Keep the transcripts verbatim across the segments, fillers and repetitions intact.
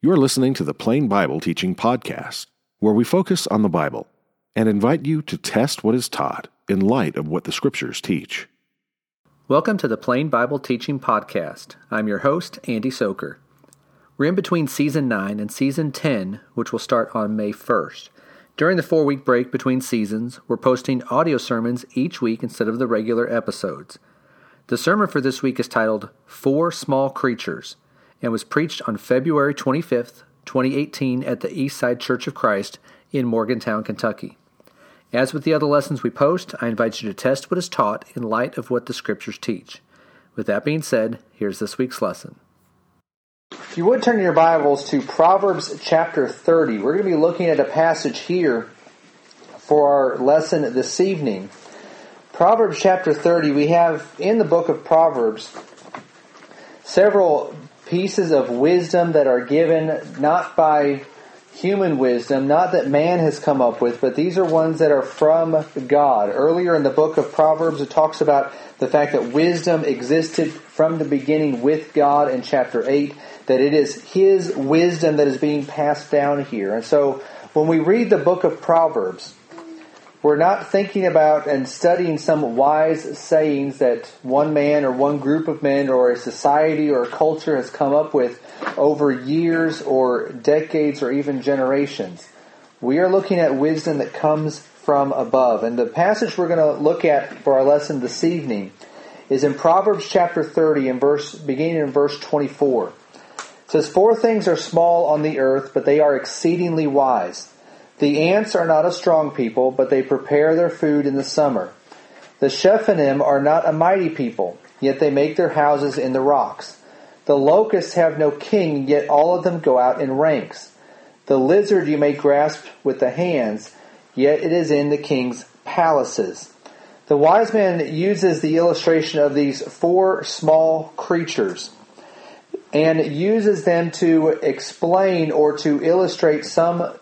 You're listening to the Plain Bible Teaching Podcast, where we focus on the Bible and invite you to test what is taught in light of what the Scriptures teach. Welcome to the Plain Bible Teaching Podcast. I'm your host, Andy Soker. We're in between Season nine and Season ten, which will start on May first. During the four-week break between seasons, we're posting audio sermons each week instead of the regular episodes. The sermon for this week is titled, Four Small Creatures, and was preached on February twenty-fifth, twenty eighteen at the Eastside Church of Christ in Morgantown, Kentucky. As with the other lessons we post, I invite you to test what is taught in light of what the Scriptures teach. With that being said, here's this week's lesson. If you would turn your Bibles to Proverbs chapter thirty, we're going to be looking at a passage here for our lesson this evening. Proverbs chapter thirty, we have in the book of Proverbs several pieces of wisdom that are given not by human wisdom, not that man has come up with, but these are ones that are from God. Earlier in the book of Proverbs, it talks about the fact that wisdom existed from the beginning with God in chapter eight, that it is His wisdom that is being passed down here. And so when we read the book of Proverbs, we're not thinking about and studying some wise sayings that one man or one group of men or a society or a culture has come up with over years or decades or even generations. We are looking at wisdom that comes from above. And the passage we're going to look at for our lesson this evening is in Proverbs chapter thirty, in verse, beginning in verse twenty-four. It says, Four things are small on the earth, but they are exceedingly wise. The ants are not a strong people, but they prepare their food in the summer. The Shephanim are not a mighty people, yet they make their houses in the rocks. The locusts have no king, yet all of them go out in ranks. The lizard you may grasp with the hands, yet it is in the king's palaces. The wise man uses the illustration of these four small creatures and uses them to explain or to illustrate some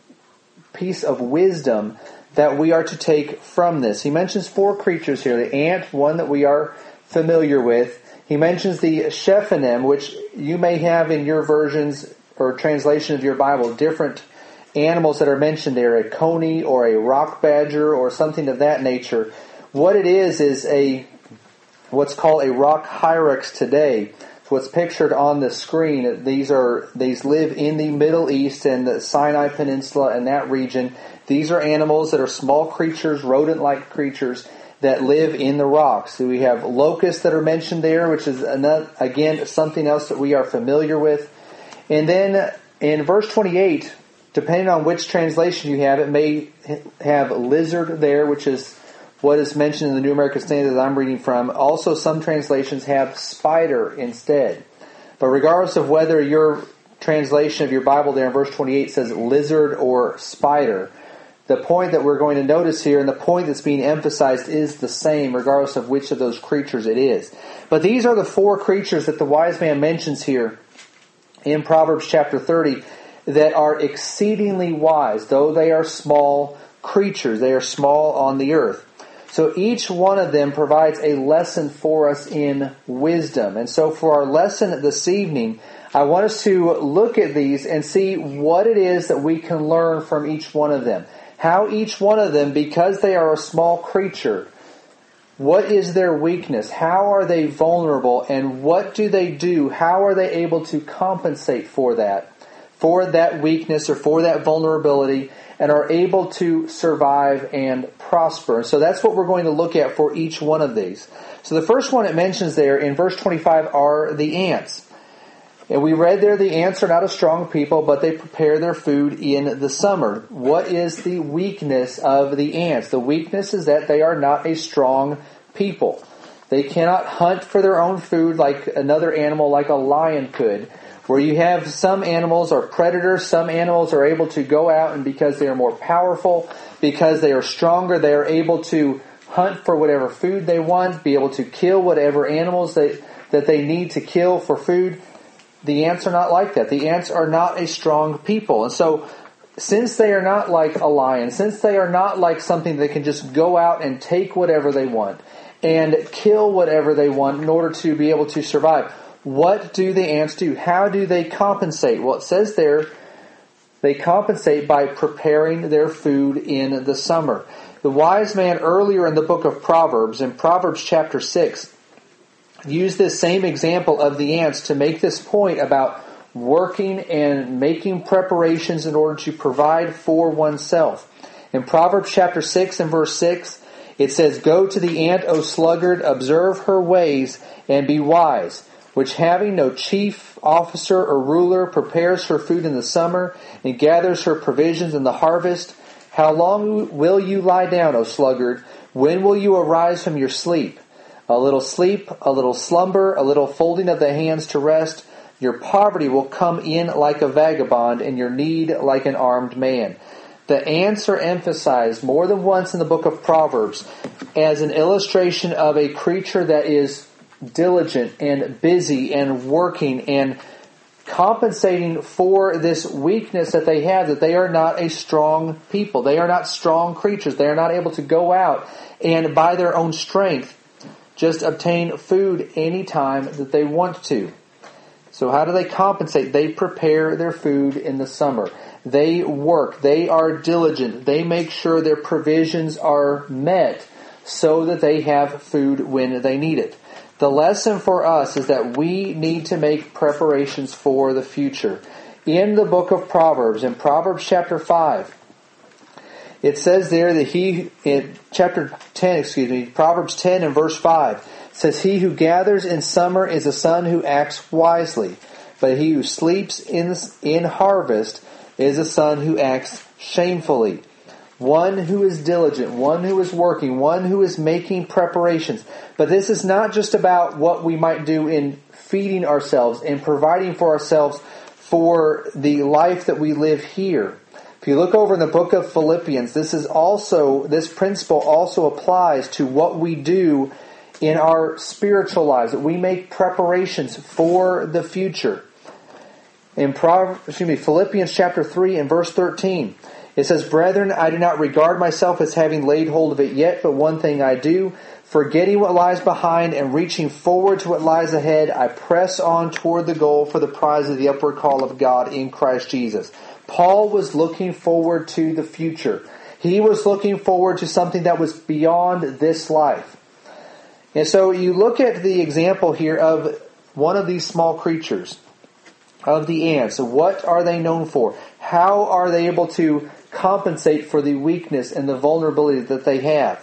piece of wisdom that we are to take from this. He mentions four creatures here. The ant, one that we are familiar with. He mentions the Shephanim, which you may have in your versions or translation of your Bible, different animals that are mentioned there, a coney or a rock badger or something of that nature. What it is is a what's called a rock hyrax today. What's pictured on the screen, these are these live in the Middle East and the Sinai Peninsula and that region. These are animals that are small creatures, rodent-like creatures that live in the rocks. So we have locusts that are mentioned there, which is another, again something else that we are familiar with. And then in verse twenty-eight, depending on which translation you have, it may have lizard there, which is what is mentioned in the New American Standard that I'm reading from. Also, some translations have spider instead. But regardless of whether your translation of your Bible there in verse twenty-eight says lizard or spider, the point that we're going to notice here and the point that's being emphasized is the same regardless of which of those creatures it is. But these are the four creatures that the wise man mentions here in Proverbs chapter thirty that are exceedingly wise, though they are small creatures. They are small on the earth. So each one of them provides a lesson for us in wisdom. And so for our lesson this evening, I want us to look at these and see what it is that we can learn from each one of them. How each one of them, because they are a small creature, what is their weakness? How are they vulnerable? And what do they do? How are they able to compensate for that? For that weakness or for that vulnerability, and are able to survive and prosper. So that's what we're going to look at for each one of these. So the first one it mentions there in verse twenty-five are the ants. And we read there the ants are not a strong people, but they prepare their food in the summer. What is the weakness of the ants? The weakness is that they are not a strong people. They cannot hunt for their own food like another animal like a lion could. Where you have some animals are predators, some animals are able to go out and because they are more powerful, because they are stronger, they are able to hunt for whatever food they want, be able to kill whatever animals they, that they need to kill for food. The ants are not like that. The ants are not a strong people. And so since they are not like a lion, since they are not like something that can just go out and take whatever they want and kill whatever they want in order to be able to survive, What do the ants do? How do they compensate? Well, it says there, they compensate by preparing their food in the summer. The wise man earlier in the book of Proverbs, in Proverbs chapter six, used this same example of the ants to make this point about working and making preparations in order to provide for oneself. In Proverbs chapter six and verse six, it says, "Go to the ant, O sluggard, observe her ways, and be wise, which having no chief, officer, or ruler, prepares her food in the summer, and gathers her provisions in the harvest. How long will you lie down, O sluggard? When will you arise from your sleep? A little sleep, a little slumber, a little folding of the hands to rest. Your poverty will come in like a vagabond, and your need like an armed man." The ants are emphasized more than once in the book of Proverbs as an illustration of a creature that is diligent and busy and working and compensating for this weakness that they have, that they are not a strong people. They are not strong creatures. They are not able to go out and by their own strength just obtain food anytime that they want to. So how do they compensate? They prepare their food in the summer. They work. They are diligent. They make sure their provisions are met so that they have food when they need it. The lesson for us is that we need to make preparations for the future. In the book of Proverbs, in Proverbs chapter five, it says there that he, in chapter ten, excuse me, Proverbs ten and verse five, says, "He who gathers in summer is a son who acts wisely, but he who sleeps in, in harvest is a son who acts shamefully." One who is diligent, one who is working, one who is making preparations. But this is not just about what we might do in feeding ourselves and providing for ourselves for the life that we live here. If you look over in the book of Philippians, this is also, this principle also applies to what we do in our spiritual lives, that we make preparations for the future. In Proverbs, excuse me, Philippians chapter three and verse thirteen, it says, "Brethren, I do not regard myself as having laid hold of it yet, but one thing I do, forgetting what lies behind and reaching forward to what lies ahead, I press on toward the goal for the prize of the upward call of God in Christ Jesus." Paul was looking forward to the future. He was looking forward to something that was beyond this life. And so you look at the example here of one of these small creatures, of the ants. What are they known for? How are they able to compensate for the weakness and the vulnerability that they have?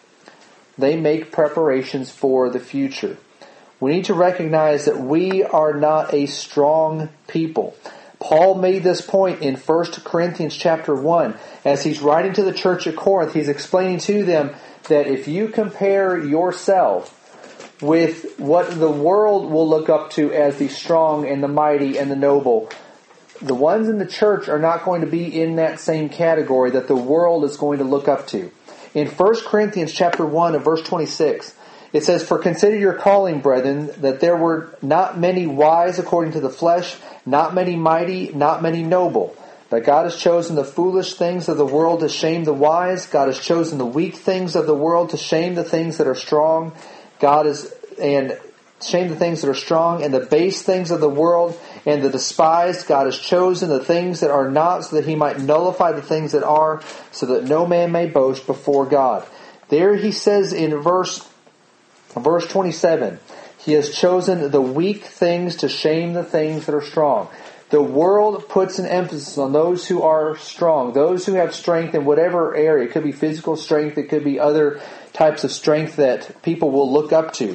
They make preparations for the future. We need to recognize that we are not a strong people. Paul made this point in First Corinthians chapter one. As he's writing to the church at Corinth, he's explaining to them that if you compare yourself with what the world will look up to as the strong and the mighty and the noble, the ones in the church are not going to be in that same category that the world is going to look up to. In First Corinthians chapter one and verse twenty-six, it says, "For consider your calling, brethren, that there were not many wise according to the flesh, not many mighty, not many noble. But God has chosen the foolish things of the world to shame the wise. God has chosen the weak things of the world to shame the things that are strong. God is and shame the things that are strong, and the base things of the world, and the despised. God has chosen the things that are not, so that He might nullify the things that are, so that no man may boast before God." There He says in verse verse twenty-seven, He has chosen the weak things to shame the things that are strong. The world puts an emphasis on those who are strong, those who have strength in whatever area. It could be physical strength, it could be other types of strength that people will look up to.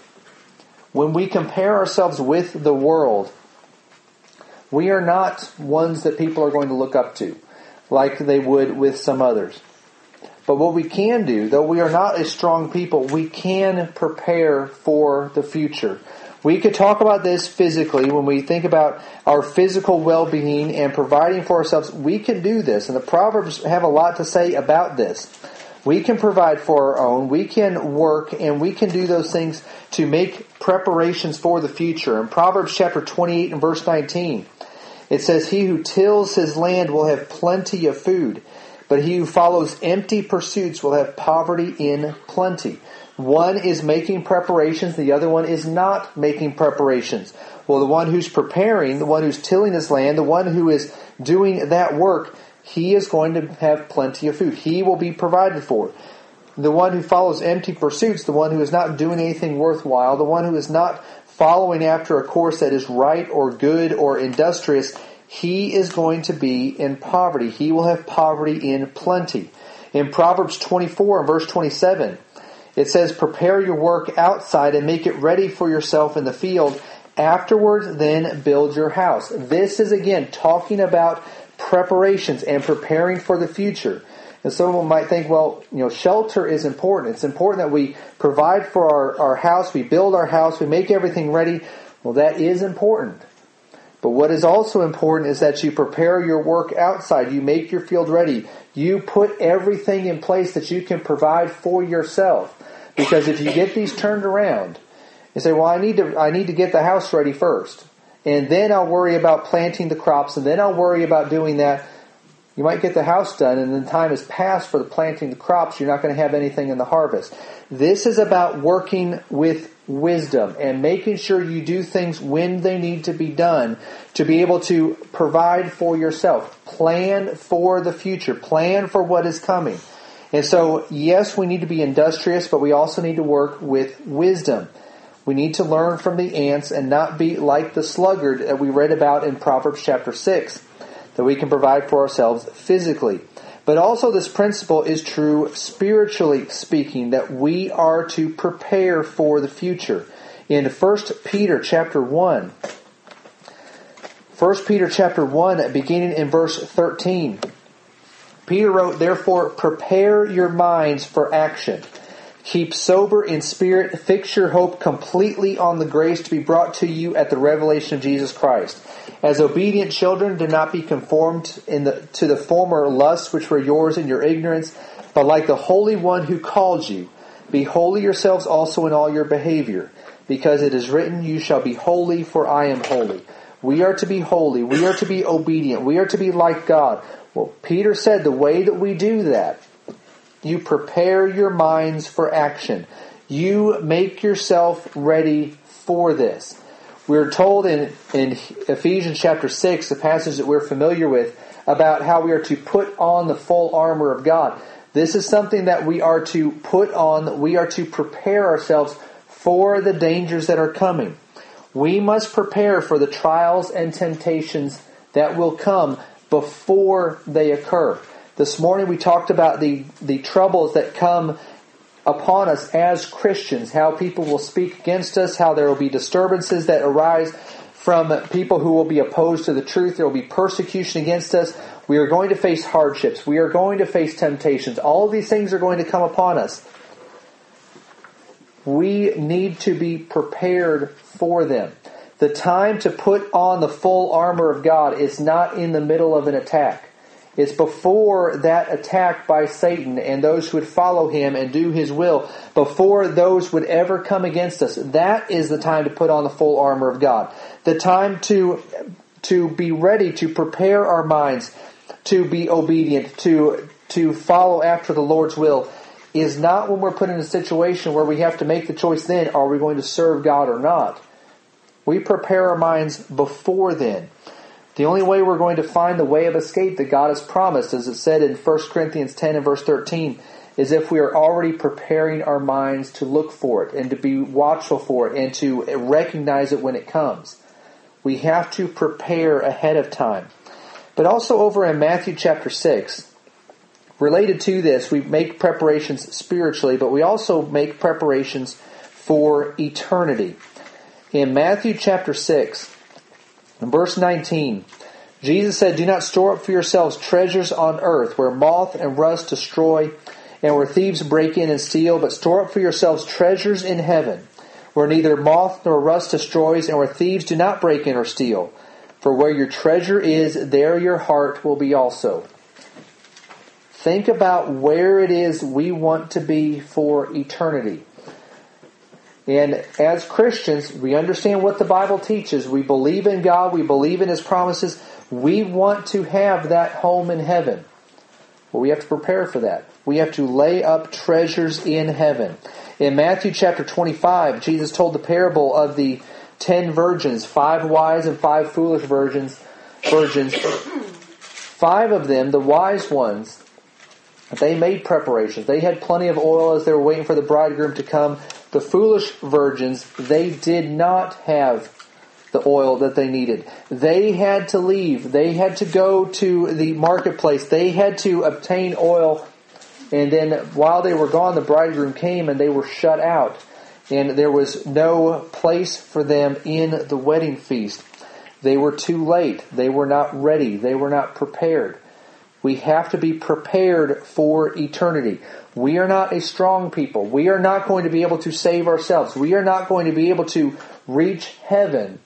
When we compare ourselves with the world, we are not ones that people are going to look up to like they would with some others. But what we can do, though we are not a strong people, we can prepare for the future. We could talk about this physically when we think about our physical well-being and providing for ourselves. We can do this, and the Proverbs have a lot to say about this. We can provide for our own, we can work, and we can do those things to make preparations for the future. In Proverbs chapter twenty-eight and verse nineteen, it says, "He who tills his land will have plenty of food, but he who follows empty pursuits will have poverty in plenty." One is making preparations, the other one is not making preparations. Well, the one who's preparing, the one who's tilling his land, the one who is doing that work, he is going to have plenty of food. He will be provided for. The one who follows empty pursuits, the one who is not doing anything worthwhile, the one who is not following after a course that is right or good or industrious, he is going to be in poverty. He will have poverty in plenty. In Proverbs twenty-four and verse twenty-seven, it says, "Prepare your work outside and make it ready for yourself in the field. Afterwards, then build your house." This is again talking about preparations and preparing for the future. And someone might think, well, you know, shelter is important. It's important that we provide for our, our house, we build our house, we make everything ready. Well, that is important. But what is also important is that you prepare your work outside. You make your field ready. You put everything in place that you can provide for yourself. Because if you get these turned around, you say, well, I need to I need to get the house ready first. And then I'll worry about planting the crops, and then I'll worry about doing that. You might get the house done, and then time has passed for the planting the crops. You're not going to have anything in the harvest. This is about working with wisdom and making sure you do things when they need to be done to be able to provide for yourself. Plan for the future. Plan for what is coming. And so, yes, we need to be industrious, but we also need to work with wisdom. We need to learn from the ants and not be like the sluggard that we read about in Proverbs chapter six, that we can provide for ourselves physically. But also this principle is true spiritually speaking, that we are to prepare for the future. In First Peter chapter one, First Peter chapter one, beginning in verse thirteen, Peter wrote, "Therefore prepare your minds for action. Keep sober in spirit, fix your hope completely on the grace to be brought to you at the revelation of Jesus Christ. As obedient children, do not be conformed in the, to the former lusts which were yours in your ignorance, but like the Holy One who called you, be holy yourselves also in all your behavior, because it is written, you shall be holy, for I am holy." We are to be holy. We are to be obedient. We are to be like God. Well, Peter said the way that we do that, you prepare your minds for action. You make yourself ready for this. We're told in, in Ephesians chapter six, the passage that we're familiar with, about how we are to put on the full armor of God. This is something that we are to put on. We are to prepare ourselves for the dangers that are coming. We must prepare for the trials and temptations that will come before they occur. This morning we talked about the, the troubles that come upon us as Christians, how people will speak against us, how there will be disturbances that arise from people who will be opposed to the truth. There will be persecution against us. We are going to face hardships. We are going to face temptations. All of these things are going to come upon us. We need to be prepared for them. The time to put on the full armor of God is not in the middle of an attack. It's before that attack by Satan and those who would follow him and do his will, before those would ever come against us. That is the time to put on the full armor of God. The time to, to be ready, to prepare our minds, to be obedient, to, to follow after the Lord's will, is not when we're put in a situation where we have to make the choice then, are we going to serve God or not? We prepare our minds before then. The only way we're going to find the way of escape that God has promised, as it said in First Corinthians ten and verse thirteen, is if we are already preparing our minds to look for it and to be watchful for it and to recognize it when it comes. We have to prepare ahead of time. But also over in Matthew chapter six, related to this, we make preparations spiritually, but we also make preparations for eternity. In Matthew chapter six, in verse nineteen, Jesus said, "Do not store up for yourselves treasures on earth, where moth and rust destroy, and where thieves break in and steal, but store up for yourselves treasures in heaven, where neither moth nor rust destroys, and where thieves do not break in or steal. For where your treasure is, there your heart will be also." Think about where it is we want to be for eternity. And as Christians, we understand what the Bible teaches. We believe in God. We believe in His promises. We want to have that home in heaven. Well, we have to prepare for that. We have to lay up treasures in heaven. In Matthew chapter twenty-five, Jesus told the parable of the ten virgins, five wise and five foolish virgins. Virgins, five of them, the wise ones, they made preparations. They had plenty of oil as they were waiting for the bridegroom to come. The foolish virgins, they did not have the oil that they needed. They had to leave. They had to go to the marketplace. They had to obtain oil. And then while they were gone, the bridegroom came and they were shut out. And there was no place for them in the wedding feast. They were too late. They were not ready. They were not prepared. We have to be prepared for eternity. We are not a strong people. We are not going to be able to save ourselves. We are not going to be able to reach heaven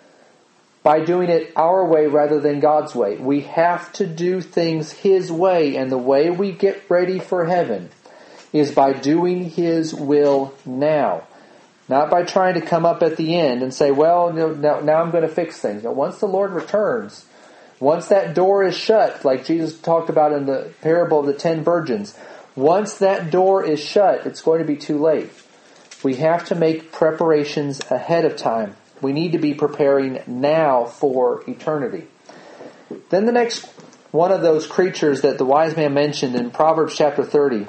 by doing it our way rather than God's way. We have to do things His way, and the way we get ready for heaven is by doing His will now. Not by trying to come up at the end and say, well, now, now I'm going to fix things. Now, once the Lord returns, once that door is shut, like Jesus talked about in the parable of the ten virgins, once that door is shut, it's going to be too late. We have to make preparations ahead of time. We need to be preparing now for eternity. Then the next one of those creatures that the wise man mentioned in Proverbs chapter thirty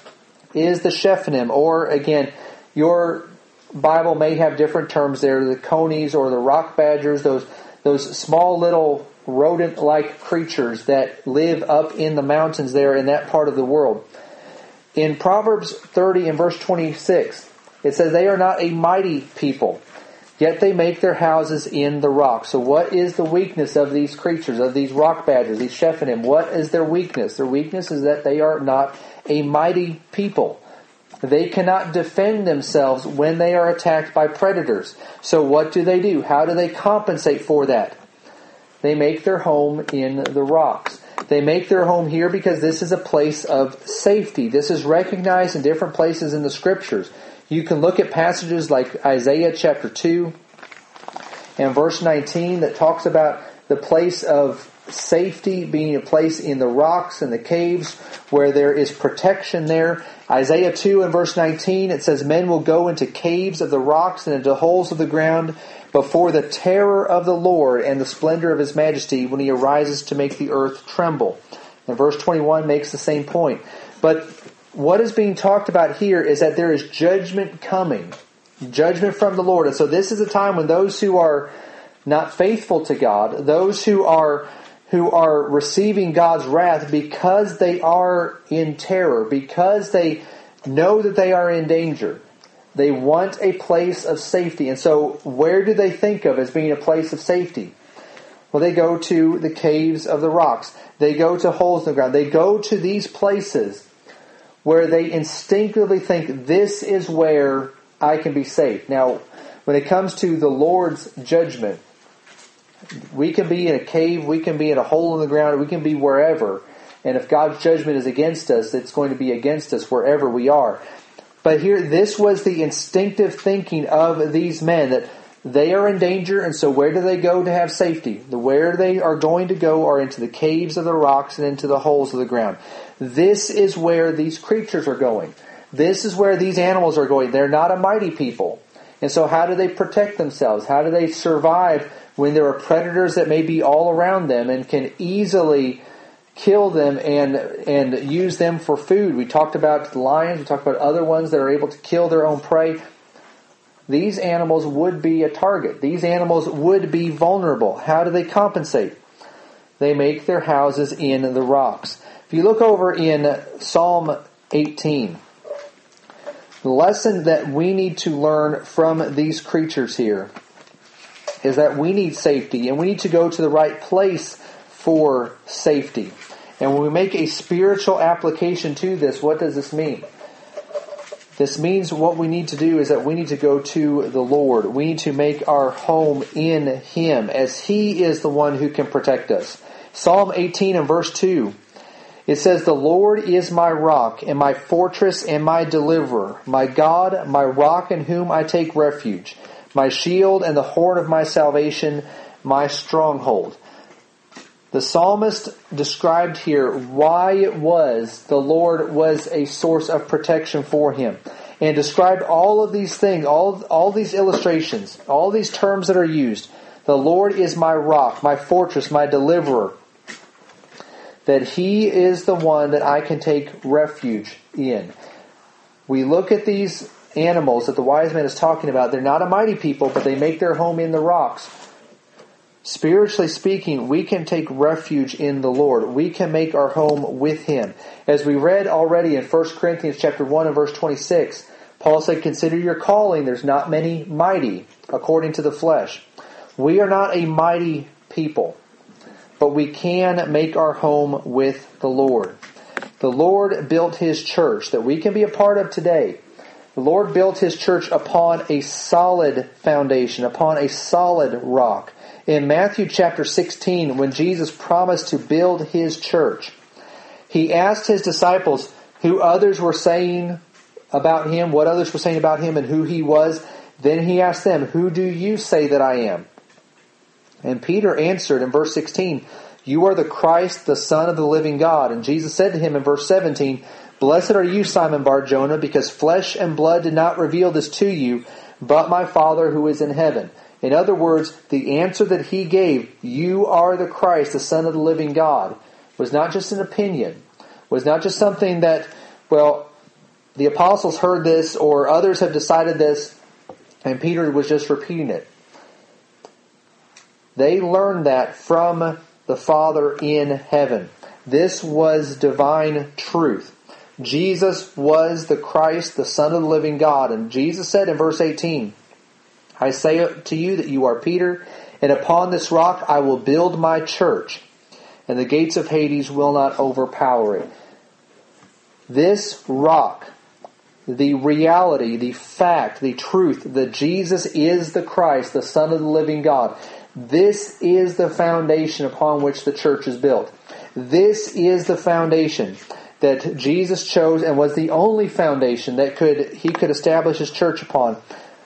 is the Shephanim, or again, your Bible may have different terms there, the conies or the rock badgers, those those small little rodent-like creatures that live up in the mountains there in that part of the world. In Proverbs thirty and verse twenty-six, it says, they are not a mighty people, yet they make their houses in the rock. So what is the weakness of these creatures, of these rock badgers, these Shephanim? What is their weakness? Their weakness is that they are not a mighty people. They cannot defend themselves when they are attacked by predators. So what do they do? How do they compensate for that? They make their home in the rocks. They make their home here because this is a place of safety. This is recognized in different places in the Scriptures. You can look at passages like Isaiah chapter two and verse nineteen that talks about the place of safety being a place in the rocks and the caves where there is protection there. Isaiah two and verse nineteen, it says, men will go into caves of the rocks and into holes of the ground before the terror of the Lord and the splendor of His majesty when He arises to make the earth tremble. And verse twenty-one makes the same point. But what is being talked about here is that there is judgment coming. Judgment from the Lord. And so this is a time when those who are not faithful to God, those who are who are receiving God's wrath because they are in terror, because they know that they are in danger, they want a place of safety. And so where do they think of as being a place of safety? Well, they go to the caves of the rocks. They go to holes in the ground. They go to these places where they instinctively think, this is where I can be safe. Now, when it comes to the Lord's judgment, we can be in a cave, we can be in a hole in the ground, we can be wherever. And if God's judgment is against us, it's going to be against us wherever we are. But here, this was the instinctive thinking of these men, that they are in danger, and so where do they go to have safety? The where they are going to go are into the caves of the rocks and into the holes of the ground. This is where these creatures are going. This is where these animals are going. They're not a mighty people. And so how do they protect themselves? How do they survive when there are predators that may be all around them and can easily kill them and and use them for food? We talked about lions. We talked about other ones that are able to kill their own prey. These animals would be a target. These animals would be vulnerable. How do they compensate? They make their houses in the rocks. If you look over in Psalm eighteen, the lesson that we need to learn from these creatures here is that we need safety, and we need to go to the right place for safety. And when we make a spiritual application to this, what does this mean? This means what we need to do is that we need to go to the Lord. We need to make our home in Him, as He is the one who can protect us. Psalm eighteen and verse two, it says, the Lord is my rock and my fortress and my deliverer, my God, my rock in whom I take refuge, my shield and the horn of my salvation, my stronghold. The psalmist described here why it was the Lord was a source of protection for him, and described all of these things, all, all these illustrations, all these terms that are used. The Lord is my rock, my fortress, my deliverer. That He is the one that I can take refuge in. We look at these animals that the wise man is talking about. They're not a mighty people, but they make their home in the rocks. Spiritually speaking, we can take refuge in the Lord. We can make our home with Him. As we read already in First Corinthians chapter one and verse twenty-six, Paul said, "Consider your calling. There's not many mighty according to the flesh." We are not a mighty people, but we can make our home with the Lord. The Lord built His church that we can be a part of today. The Lord built His church upon a solid foundation, upon a solid rock. In Matthew chapter sixteen, when Jesus promised to build His church, He asked His disciples who others were saying about Him, what others were saying about Him and who He was. Then He asked them, "Who do you say that I am?" And Peter answered in verse sixteen, "You are the Christ, the Son of the living God." And Jesus said to him in verse seventeen, "Blessed are you, Simon Bar-Jonah, because flesh and blood did not reveal this to you, but my Father who is in heaven." In other words, the answer that He gave, "You are the Christ, the Son of the living God," was not just an opinion, was not just something that, well, the apostles heard this or others have decided this, and Peter was just repeating it. They learned that from the Father in heaven. This was divine truth. Jesus was the Christ, the Son of the living God. And Jesus said in verse eighteen, "I say to you that you are Peter, and upon this rock I will build my church, and the gates of Hades will not overpower it." This rock, the reality, the fact, the truth that Jesus is the Christ, the Son of the living God, this is the foundation upon which the church is built. This is the foundation that Jesus chose and was the only foundation that could He could establish His church upon.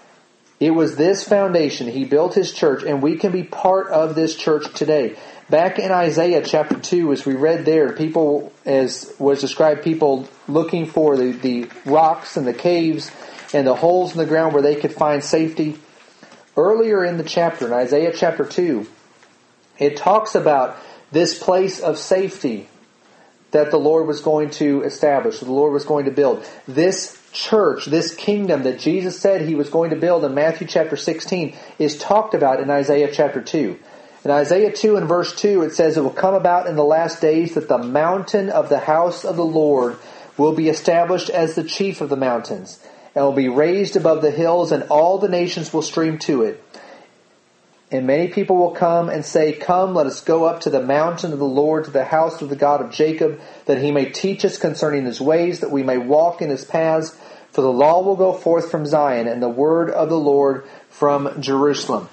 It was this foundation He built His church, and we can be part of this church today. Back in Isaiah chapter two, as we read there, people, as was described, people looking for the, the rocks and the caves and the holes in the ground where they could find safety. Earlier in the chapter, in Isaiah chapter two, it talks about this place of safety that the Lord was going to establish, that the Lord was going to build. This church, this kingdom that Jesus said He was going to build in Matthew chapter sixteen is talked about in Isaiah chapter two. In Isaiah two and verse two, it says, "It will come about in the last days that the mountain of the house of the Lord will be established as the chief of the mountains, and will be raised above the hills, and all the nations will stream to it. And many people will come and say, 'Come, let us go up to the mountain of the Lord, to the house of the God of Jacob, that He may teach us concerning His ways, that we may walk in His paths. For the law will go forth from Zion, and the word of the Lord from Jerusalem.'"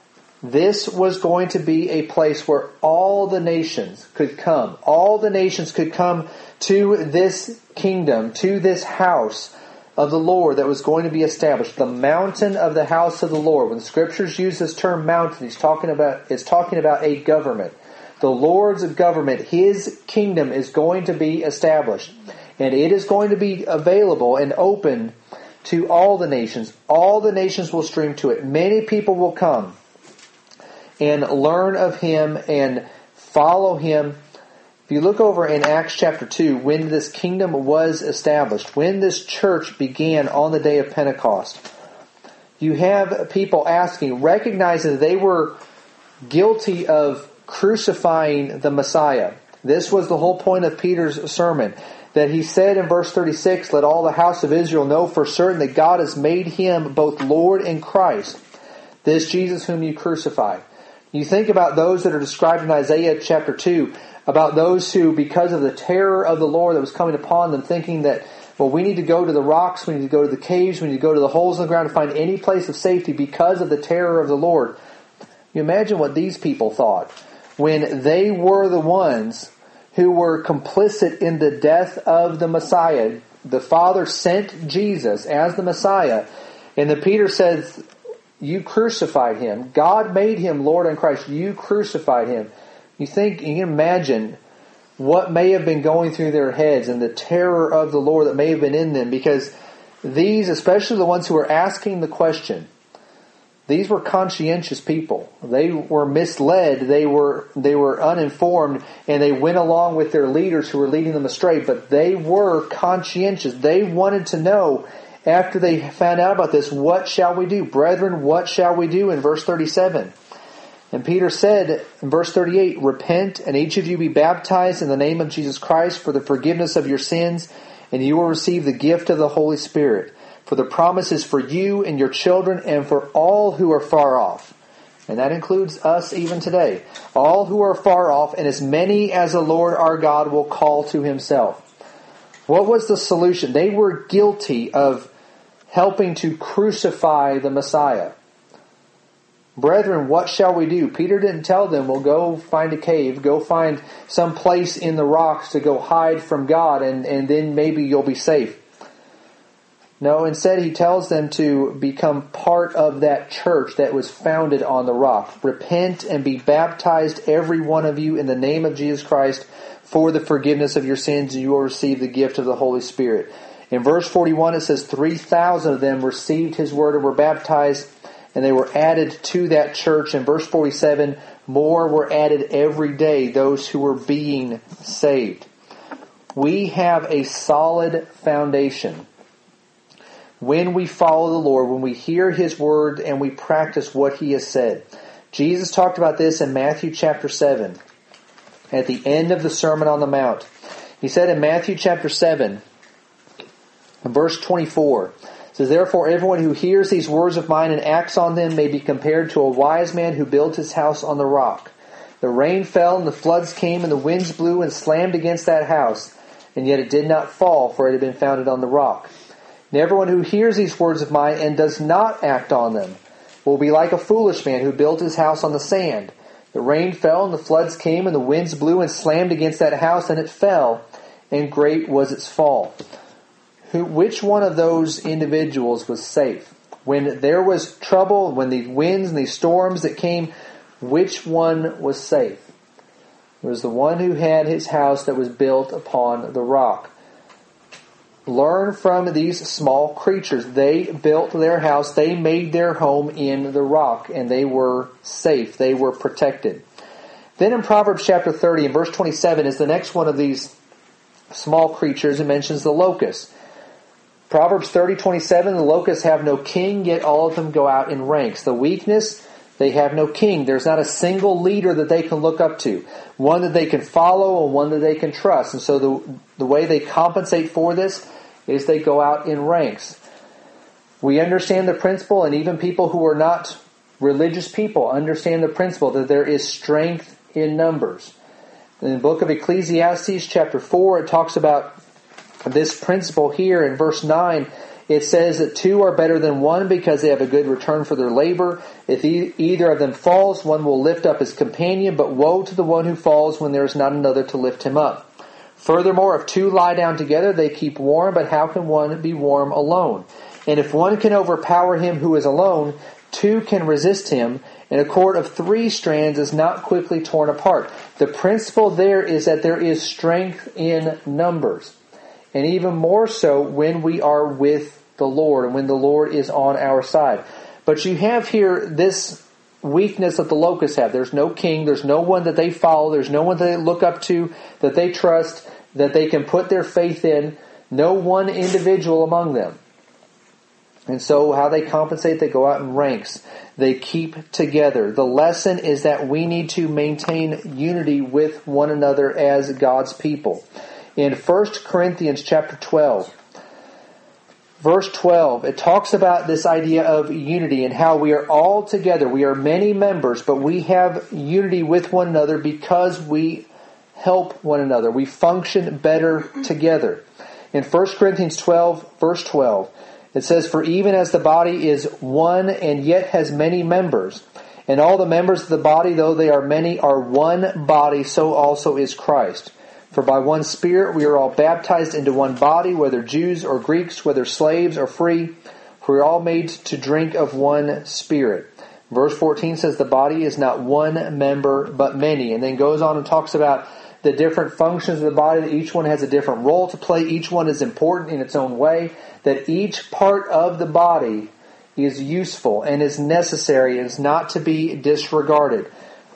This was going to be a place where all the nations could come. All the nations could come to this kingdom, to this house of the Lord that was going to be established. The mountain of the house of the Lord. When the Scriptures use this term mountain, he's talking about it's talking about a government. The Lord's government, His kingdom is going to be established. And it is going to be available and open to all the nations. All the nations will stream to it. Many people will come and learn of Him and follow Him. If you look over in Acts chapter two, when this kingdom was established, when this church began on the day of Pentecost, you have people asking, recognizing that they were guilty of crucifying the Messiah. This was the whole point of Peter's sermon, that he said in verse thirty-six, "Let all the house of Israel know for certain that God has made Him both Lord and Christ, this Jesus whom you crucified." You think about those that are described in Isaiah chapter two, about those who, because of the terror of the Lord that was coming upon them, thinking that, well, we need to go to the rocks, we need to go to the caves, we need to go to the holes in the ground to find any place of safety because of the terror of the Lord. You imagine what these people thought when they were the ones who were complicit in the death of the Messiah. The Father sent Jesus as the Messiah, and then Peter says, "You crucified Him. God made Him Lord and Christ. You crucified Him." You think, you can imagine what may have been going through their heads and the terror of the Lord that may have been in them, because these, especially the ones who were asking the question, these were conscientious people. They were misled, they were they were uninformed, and they went along with their leaders who were leading them astray, but they were conscientious. They wanted to know, after they found out about this, what shall we do? Brethren, what shall we do? In verse thirty-seven. And Peter said in verse thirty-eight, repent, and each of you be baptized in the name of Jesus Christ for the forgiveness of your sins, and you will receive the gift of the Holy Spirit. For the promise is for you and your children and for all who are far off. And that includes us even today. All who are far off, and as many as the Lord our God will call to himself. What was the solution? They were guilty of helping to crucify the Messiah. Brethren, what shall we do? Peter didn't tell them, well, go find a cave, go find some place in the rocks to go hide from God, and, and then maybe you'll be safe. No, instead he tells them to become part of that church that was founded on the rock. Repent and be baptized, every one of you, in the name of Jesus Christ for the forgiveness of your sins, and you will receive the gift of the Holy Spirit. In verse forty-one it says three thousand of them received his word and were baptized, and they were added to that church. In verse forty-seven, more were added every day, those who were being saved. We have a solid foundation when we follow the Lord, when we hear his word and we practice what he has said. Jesus talked about this in Matthew chapter seven, at the end of the Sermon on the Mount. He said in Matthew chapter seven, verse twenty-four, it says, therefore everyone who hears these words of mine and acts on them may be compared to a wise man who built his house on the rock. The rain fell and the floods came and the winds blew and slammed against that house, and yet it did not fall, for it had been founded on the rock. And everyone who hears these words of mine and does not act on them will be like a foolish man who built his house on the sand. The rain fell and the floods came and the winds blew and slammed against that house, and it fell, and great was its fall. Who, which one of those individuals was safe? When there was trouble, when the winds and the storms that came, which one was safe? It was the one who had his house that was built upon the rock. Learn from these small creatures. They built their house, they made their home in the rock, and they were safe, they were protected. Then in Proverbs chapter thirty, and verse twenty-seven, is the next one of these small creatures. It mentions the locust. Proverbs thirty twenty-seven, the locusts have no king, yet all of them go out in ranks. The weakness, they have no king. There's not a single leader that they can look up to, one that they can follow and one that they can trust. And so the, the way they compensate for this is they go out in ranks. We understand the principle, and even people who are not religious people understand the principle that there is strength in numbers. In the book of Ecclesiastes chapter four, it talks about this principle here. In verse nine, it says that two are better than one because they have a good return for their labor. If e- either of them falls, one will lift up his companion, but woe to the one who falls when there is not another to lift him up. Furthermore, if two lie down together, they keep warm, but how can one be warm alone? And if one can overpower him who is alone, two can resist him, and a cord of three strands is not quickly torn apart. The principle there is that there is strength in numbers. And even more so when we are with the Lord and when the Lord is on our side. But you have here this weakness that the locusts have. There's no king. There's no one that they follow. There's no one that they look up to, that they trust, that they can put their faith in. No one individual among them. And so how they compensate, they go out in ranks. They keep together. The lesson is that we need to maintain unity with one another as God's people. In First Corinthians chapter twelve, verse twelve, it talks about this idea of unity and how we are all together. We are many members, but we have unity with one another because we help one another. We function better together. In First Corinthians twelve, verse twelve, it says, for even as the body is one and yet has many members, and all the members of the body, though they are many, are one body, so also is Christ. For by one Spirit we are all baptized into one body, whether Jews or Greeks, whether slaves or free, for we are all made to drink of one Spirit. Verse fourteen says the body is not one member but many, and then goes on and talks about the different functions of the body, that each one has a different role to play, each one is important in its own way, that each part of the body is useful and is necessary and is not to be disregarded.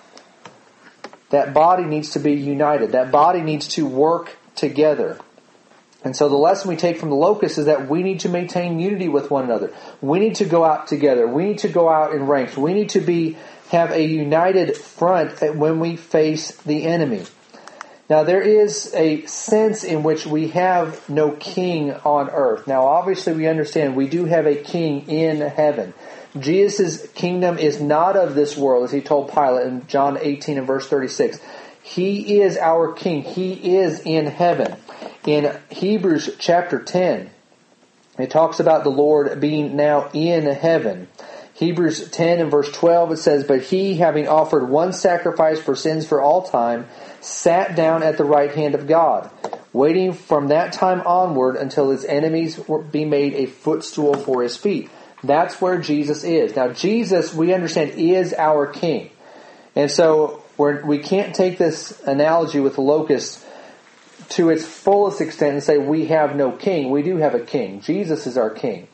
That body needs to be united. That body needs to work together. And so the lesson we take from the locust is that we need to maintain unity with one another. We need to go out together. We need to go out in ranks. We need to be have a united front when we face the enemy. Now, there is a sense in which we have no king on earth. Now, obviously, we understand we do have a king in heaven. Jesus' kingdom is not of this world, as he told Pilate in John eighteen and verse thirty-six. He is our king. He is in heaven. In Hebrews chapter ten, it talks about the Lord being now in heaven. Hebrews ten and verse twelve, it says, "But he, having offered one sacrifice for sins for all time, sat down at the right hand of God, waiting from that time onward until his enemies be made a footstool for his feet." That's where Jesus is. Now, Jesus, we understand, is our king. And so we're, we can't take this analogy with the locust to its fullest extent and say we have no king. We do have a king. Jesus is our king.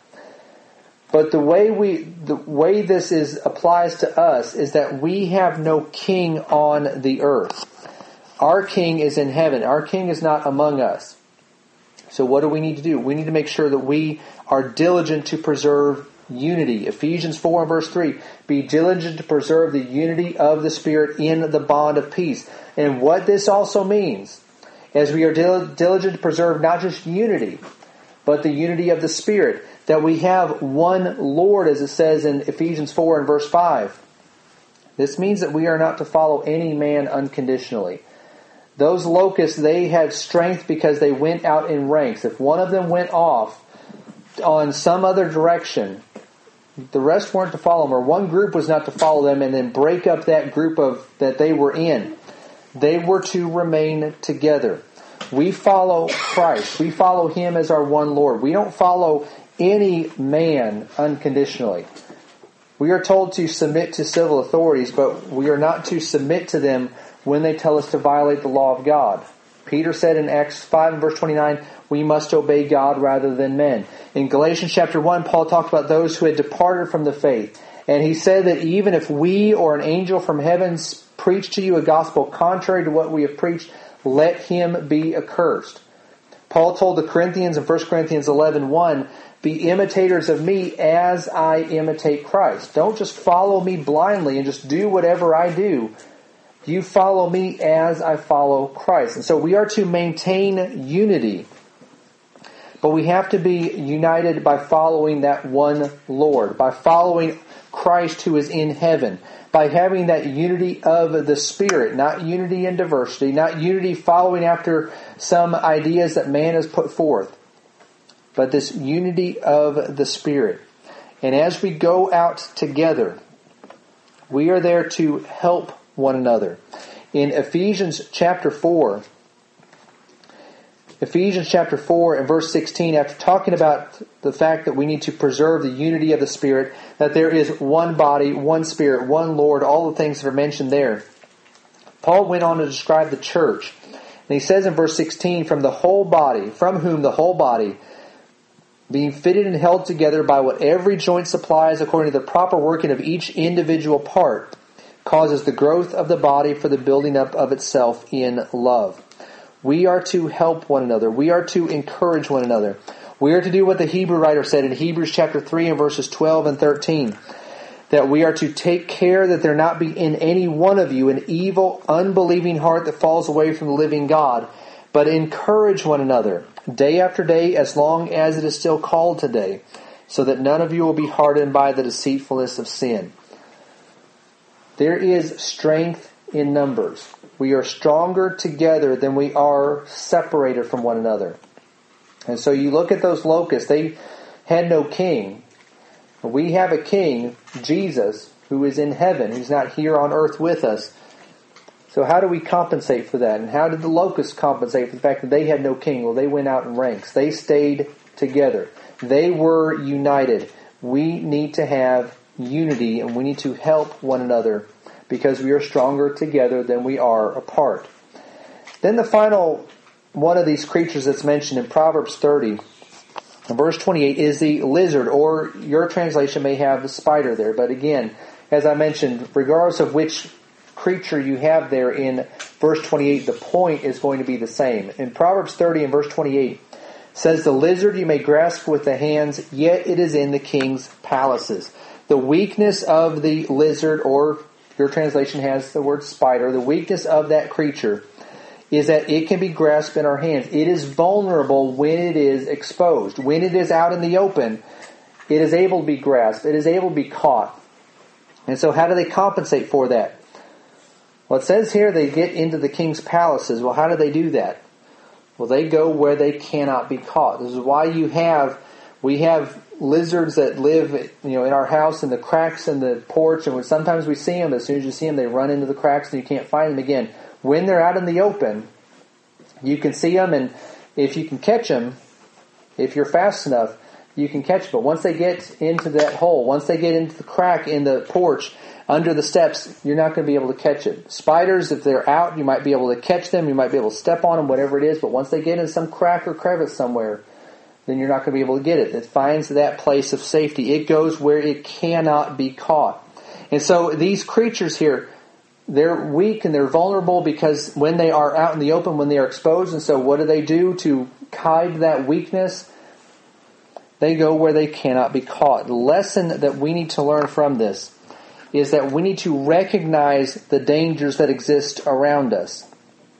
But the way we, the way this is applies to us is that we have no king on the earth. Our king is in heaven. Our king is not among us. So what do we need to do? We need to make sure that we are diligent to preserve unity. Ephesians four and verse three, "Be diligent to preserve the unity of the Spirit in the bond of peace." And what this also means, as we are diligent to preserve not just unity, but the unity of the Spirit, that we have one Lord, as it says in Ephesians four and verse five. This means that we are not to follow any man unconditionally. Those locusts, they had strength because they went out in ranks. If one of them went off on some other direction, the rest weren't to follow them, or one group was not to follow them and then break up that group of that they were in. They were to remain together. We follow Christ. We follow Him as our one Lord. We don't follow any man unconditionally. We are told to submit to civil authorities, but we are not to submit to them when they tell us to violate the law of God. Peter said in Acts five and verse twenty-nine, we must obey God rather than men. In Galatians chapter one, Paul talked about those who had departed from the faith. And he said that even if we or an angel from heaven preach to you a gospel contrary to what we have preached, let him be accursed. Paul told the Corinthians in First Corinthians eleven one, "Be imitators of me as I imitate Christ." Don't just follow me blindly and just do whatever I do. You follow me as I follow Christ. And so we are to maintain unity. But we have to be united by following that one Lord, by following Christ who is in heaven, by having that unity of the Spirit, not unity in diversity, not unity following after some ideas that man has put forth, but this unity of the Spirit. And as we go out together, we are there to help one another. In Ephesians chapter four, Ephesians chapter four and verse sixteen, after talking about the fact that we need to preserve the unity of the Spirit, that there is one body, one Spirit, one Lord, all the things that are mentioned there, Paul went on to describe the church. And he says in verse sixteen, "From the whole body, from whom the whole body, being fitted and held together by what every joint supplies according to the proper working of each individual part, causes the growth of the body for the building up of itself in love." We are to help one another. We are to encourage one another. We are to do what the Hebrew writer said in Hebrews chapter three and verses twelve and thirteen. That we are to take care that there not be in any one of you an evil, unbelieving heart that falls away from the living God, but encourage one another day after day as long as it is still called today, so that none of you will be hardened by the deceitfulness of sin. There is strength in numbers. We are stronger together than we are separated from one another. And so you look at those locusts, they had no king. We have a king, Jesus, who is in heaven. He's not here on earth with us. So how do we compensate for that? And how did the locusts compensate for the fact that they had no king? Well, they went out in ranks. They stayed together. They were united. We need to have unity, and we need to help one another because we are stronger together than we are apart. Then the final one of these creatures that's mentioned in Proverbs thirty, in verse twenty-eight, is the lizard, or your translation may have the spider there. But again, as I mentioned, regardless of which creature you have there in verse twenty-eight, the point is going to be the same. In Proverbs thirty and verse twenty-eight, it says, "The lizard you may grasp with the hands, yet it is in the king's palaces." The weakness of the lizard, or your translation has the word spider, the weakness of that creature is that it can be grasped in our hands. It is vulnerable when it is exposed. When it is out in the open, it is able to be grasped. It is able to be caught. And so how do they compensate for that? Well, it says here they get into the king's palaces. Well, how do they do that? Well, they go where they cannot be caught. This is why you have, we have lizards that live, you know, in our house in the cracks in the porch, and when sometimes we see them, as soon as you see them, they run into the cracks and you can't find them again. When they're out in the open, you can see them, and if you can catch them, if you're fast enough, you can catch them. But once they get into that hole, once they get into the crack in the porch, under the steps, you're not going to be able to catch it. Spiders, if they're out, you might be able to catch them, you might be able to step on them, whatever it is, but once they get in some crack or crevice somewhere, then you're not going to be able to get it. It finds that place of safety. It goes where it cannot be caught. And so these creatures here, they're weak and they're vulnerable because when they are out in the open, when they are exposed, and so what do they do to hide that weakness? They go where they cannot be caught. The lesson that we need to learn from this is that we need to recognize the dangers that exist around us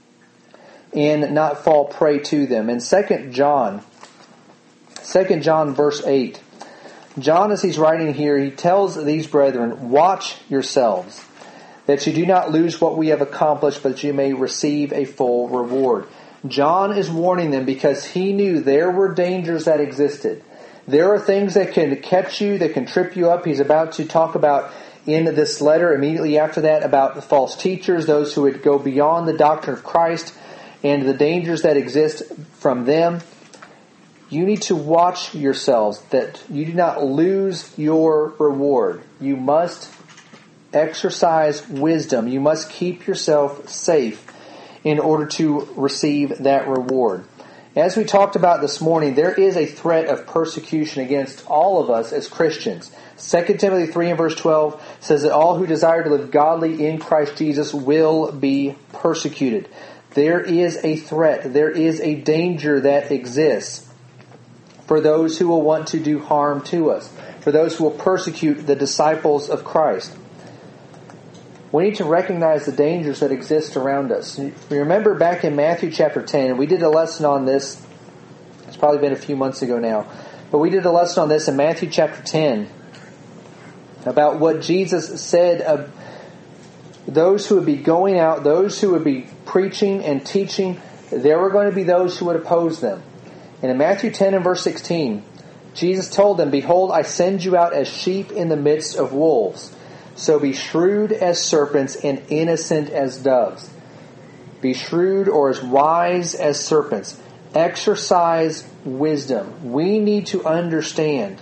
and not fall prey to them. In Second John, Second John verse eight, John, as he's writing here, he tells these brethren, "Watch yourselves, that you do not lose what we have accomplished, but that you may receive a full reward." John is warning them because he knew there were dangers that existed. There are things that can catch you, that can trip you up. He's about to talk about in this letter immediately after that about the false teachers, those who would go beyond the doctrine of Christ, and the dangers that exist from them. You need to watch yourselves that you do not lose your reward. You must exercise wisdom. You must keep yourself safe in order to receive that reward. As we talked about this morning, there is a threat of persecution against all of us as Christians. Second Timothy three and verse twelve says that all who desire to live godly in Christ Jesus will be persecuted. There is a threat. There is a danger that exists for those who will want to do harm to us, for those who will persecute the disciples of Christ. We need to recognize the dangers that exist around us. We remember back in Matthew chapter ten, and we did a lesson on this. It's probably been a few months ago now. But we did a lesson on this in Matthew chapter ten about what Jesus said of those who would be going out, those who would be preaching and teaching. There were going to be those who would oppose them. And in Matthew ten and verse sixteen, Jesus told them, "Behold, I send you out as sheep in the midst of wolves. So be shrewd as serpents and innocent as doves." Be shrewd or as wise as serpents. Exercise wisdom. We need to understand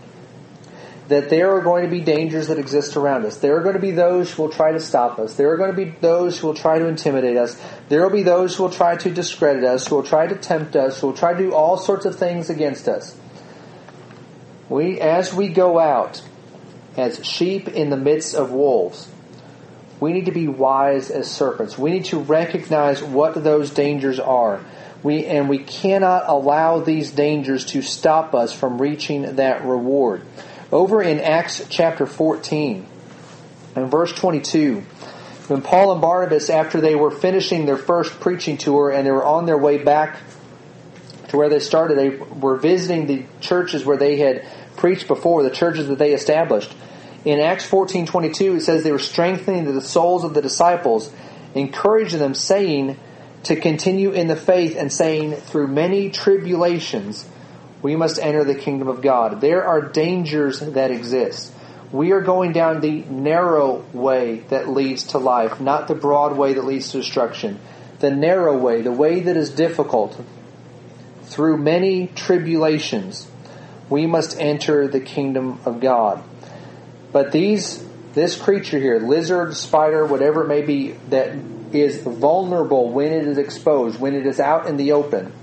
that there are going to be dangers that exist around us. There are going to be those who will try to stop us. There are going to be those who will try to intimidate us. There will be those who will try to discredit us, who will try to tempt us, who will try to do all sorts of things against us. We, as we go out as sheep in the midst of wolves, we need to be wise as serpents. We need to recognize what those dangers are. We and we cannot allow these dangers to stop us from reaching that reward. Over in Acts chapter fourteen, and verse twenty-two, when Paul and Barnabas, after they were finishing their first preaching tour and they were on their way back to where they started, they were visiting the churches where they had preached before, the churches that they established. In Acts fourteen twenty-two, it says they were strengthening the souls of the disciples, encouraging them, saying to continue in the faith, and saying, through many tribulations we must enter the kingdom of God. There are dangers that exist. We are going down the narrow way that leads to life, not the broad way that leads to destruction. The narrow way, the way that is difficult. Through many tribulations, we must enter the kingdom of God. But these, this creature here, lizard, spider, whatever it may be, that is vulnerable when it is exposed, when it is out in the open,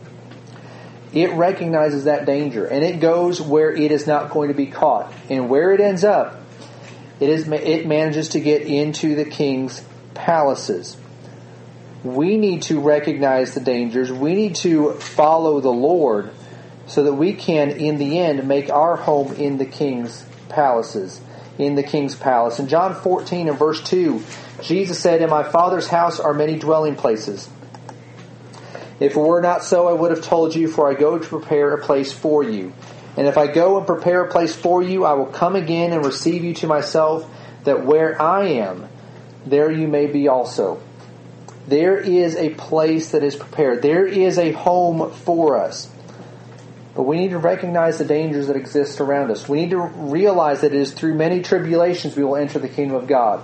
it recognizes that danger, and it goes where it is not going to be caught. And where it ends up, it is it manages to get into the king's palaces. We need to recognize the dangers. We need to follow the Lord so that we can, in the end, make our home in the king's palaces, in the king's palace. In John fourteen and verse two, Jesus said, "In my Father's house are many dwelling places. If it were not so, I would have told you, for I go to prepare a place for you. And if I go and prepare a place for you, I will come again and receive you to myself, that where I am, there you may be also." There is a place that is prepared. There is a home for us. But we need to recognize the dangers that exist around us. We need to realize that it is through many tribulations we will enter the kingdom of God.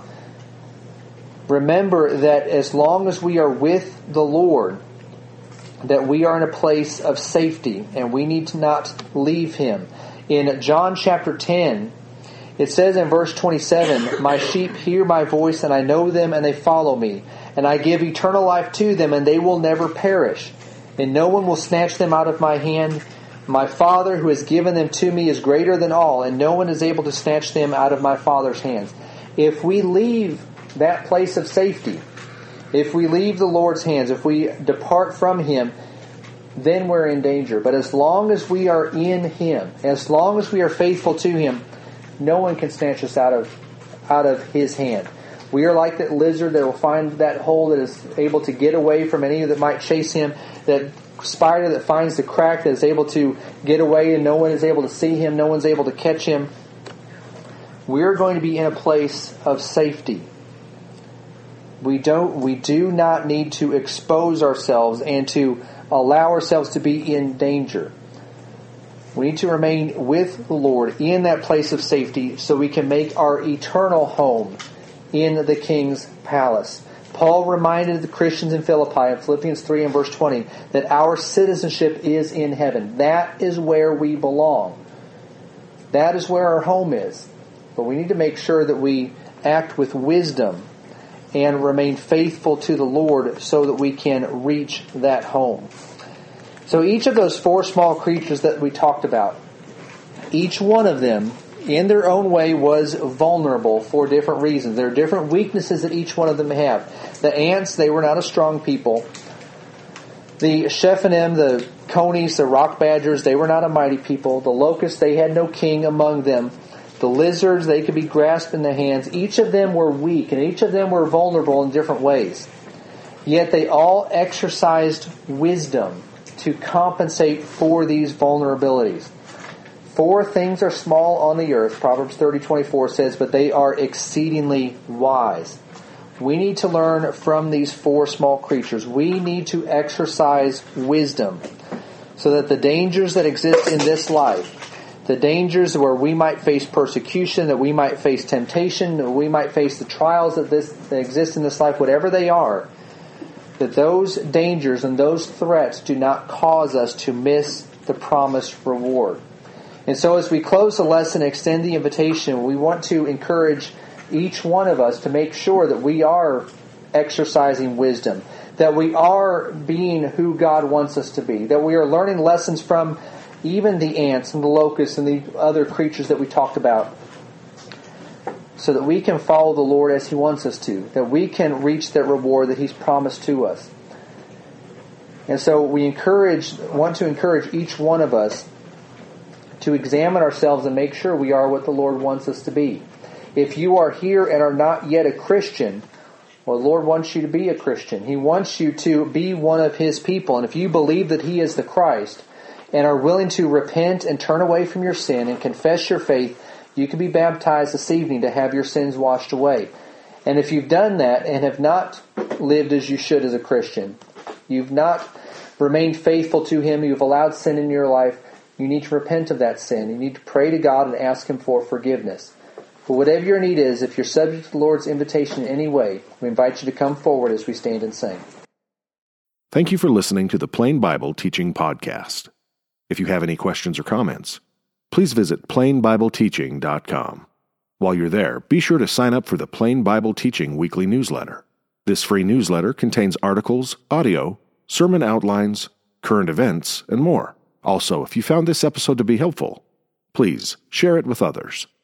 Remember that as long as we are with the Lord, that we are in a place of safety, and we need to not leave Him. In John chapter ten, it says in verse twenty-seven, "My sheep hear my voice, and I know them, and they follow me. And I give eternal life to them, and they will never perish. And no one will snatch them out of my hand. My Father who has given them to me is greater than all, and no one is able to snatch them out of my Father's hands." If we leave that place of safety, if we leave the Lord's hands, if we depart from Him, then we're in danger. But as long as we are in Him, as long as we are faithful to Him, no one can snatch us out of out of His hand. We are like that lizard that will find that hole, that is able to get away from any that might chase him, that spider that finds the crack, that is able to get away and no one is able to see him, no one's able to catch him. We're going to be in a place of safety. We don't. We do not need to expose ourselves and to allow ourselves to be in danger. We need to remain with the Lord in that place of safety so we can make our eternal home in the king's palace. Paul reminded the Christians in Philippi in Philippians three and verse twenty that our citizenship is in heaven. That is where we belong. That is where our home is. But we need to make sure that we act with wisdom and remain faithful to the Lord so that we can reach that home. So each of those four small creatures that we talked about, each one of them in their own way was vulnerable for different reasons. There are different weaknesses that each one of them have. The ants, they were not a strong people. The Shephanim, the conies, the rock badgers, they were not a mighty people. The locusts, they had no king among them. The lizards, they could be grasped in the hands. Each of them were weak, and each of them were vulnerable in different ways. Yet they all exercised wisdom to compensate for these vulnerabilities. Four things are small on the earth, Proverbs thirty twenty-four says, but they are exceedingly wise. We need to learn from these four small creatures. We need to exercise wisdom so that the dangers that exist in this life, the dangers where we might face persecution, that we might face temptation, that we might face the trials that, this, that exist in this life, whatever they are, that those dangers and those threats do not cause us to miss the promised reward. And so as we close the lesson and extend the invitation, we want to encourage each one of us to make sure that we are exercising wisdom, that we are being who God wants us to be, that we are learning lessons from even the ants and the locusts and the other creatures that we talked about, so that we can follow the Lord as He wants us to, that we can reach that reward that He's promised to us. And so we encourage, want to encourage each one of us to examine ourselves and make sure we are what the Lord wants us to be. If you are here and are not yet a Christian, well, the Lord wants you to be a Christian. He wants you to be one of His people. And if you believe that He is the Christ and are willing to repent and turn away from your sin and confess your faith, you can be baptized this evening to have your sins washed away. And if you've done that and have not lived as you should as a Christian, you've not remained faithful to Him, you've allowed sin in your life, you need to repent of that sin. You need to pray to God and ask Him for forgiveness. But whatever your need is, if you're subject to the Lord's invitation in any way, we invite you to come forward as we stand and sing. Thank you for listening to the Plain Bible Teaching Podcast. If you have any questions or comments, please visit plain bible teaching dot com. While you're there, be sure to sign up for the Plain Bible Teaching weekly newsletter. This free newsletter contains articles, audio, sermon outlines, current events, and more. Also, if you found this episode to be helpful, please share it with others.